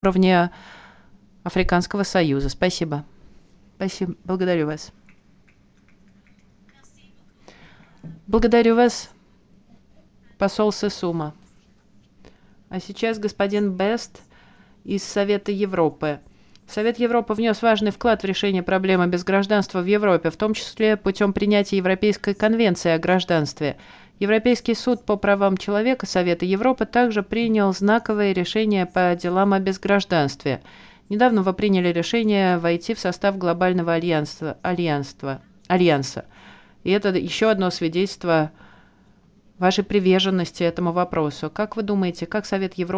уровне Африканского союза. Спасибо. Спасибо. Благодарю вас. Благодарю вас, посол Сесума. А сейчас господин Бест из Совета Европы. Совет Европы внес важный вклад в решение проблемы безгражданства в Европе, в том числе путем принятия Европейской конвенции о гражданстве. Европейский суд по правам человека Совета Европы также принял знаковые решения по делам о безгражданстве. Недавно вы приняли решение войти в состав глобального альянса. И это еще одно свидетельство вашей приверженности этому вопросу. Как вы думаете, как Совет Европы